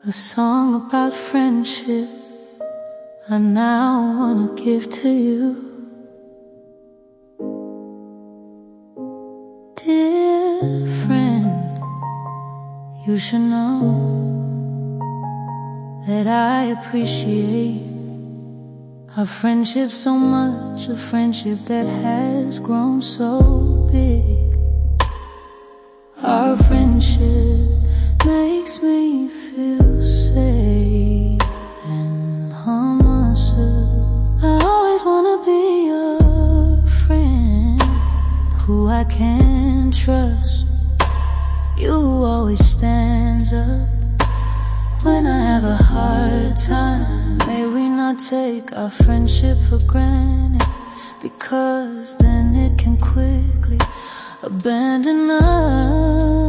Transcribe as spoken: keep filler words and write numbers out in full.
A song about friendship I now wanna give to you. Dear friend, you should know that I appreciate our friendship so much, a friendship that has grown so big. Our friendship makes me feel safe and harmless. I always wanna be a friend who I can trust. You always stands up when I have a hard time. May we not take our friendship for granted, because then it can quickly abandon us.